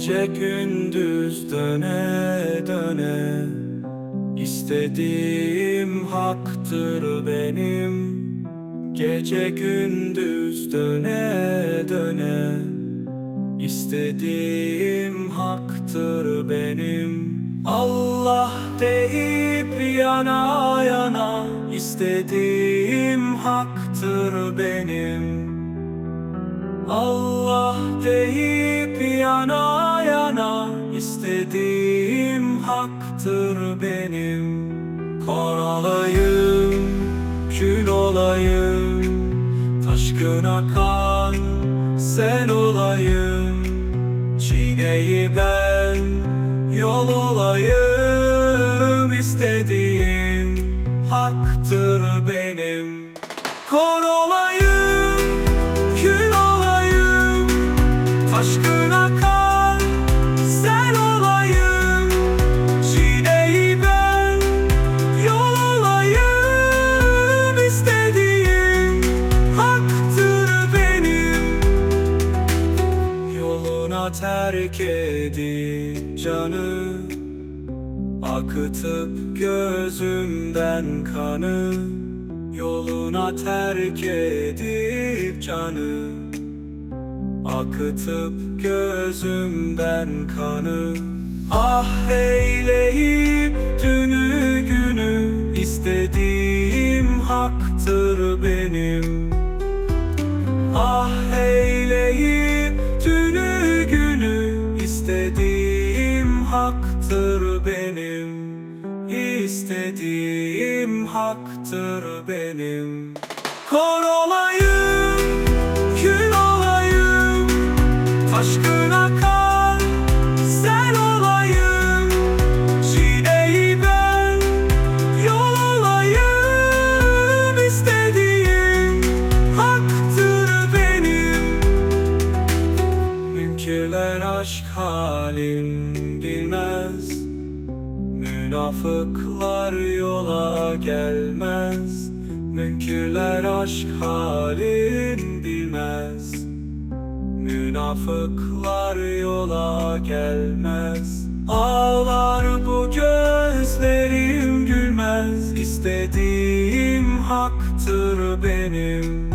Gece gündüz döne döne, İstediğim haktır benim. Gece gündüz döne döne, İstediğim haktır benim. Allah deyip yana yana, İstediğim haktır benim. Allah deyip yana yana, İstediğim haktır benim. Kor olayım, kül olayım, taşkın akan sel olayım. Çiğneyi ben yol olayım, İstediğim haktır benim. Kor olayım, kül olayım, taşkın akan sel olayım. Çiğneyi ben yol olayım, İstediğim haktır benim. Yoluna terk edip canı, akıtıp gözümden kanı. Yoluna terk edip canı, akıtıp gözümden kanı. Ah eyleyip dünü günü, İstediğim haktır benim. Ah eyleyip dünü günü, İstediğim haktır benim. İstediğim haktır benim. Kor olayım, kül olayım, taşkın akan sel olayım. Çiğneyi ben yol olayım, İstediğim haktır benim. Münkerler aşk halin bilmez, münafıklar yola gelmez. Münkirler aşk halin bilmez, münafıklar yola gelmez. Ağlar bu gözlerim gülmez, İstediğim haktır benim.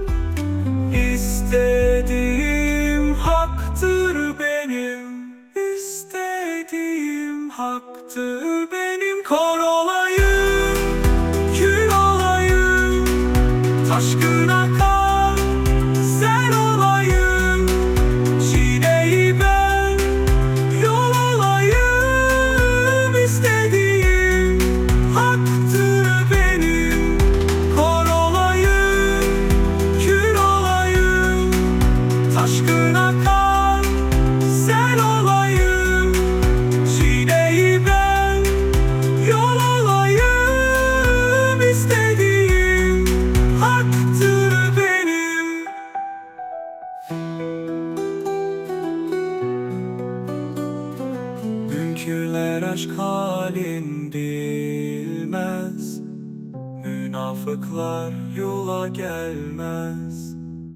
İstediğim haktır benim. İstediğim haktır benim. Kor olayım, kül olayım, taşkın akan sel olayım. Çiğneyi ben yol olayım, İstediğim haktır benim. Kor olayım, kül olayım, taşkın akan sel olayım. Çiğneyi ben yol olayım, İstediğim haktır benim. Münkirler aşk halin bilmez, münafıklar yola gelmez.